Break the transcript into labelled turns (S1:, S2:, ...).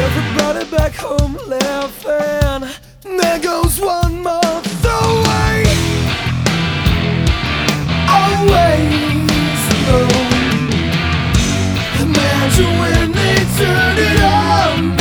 S1: everybody back home laughing. There goes one more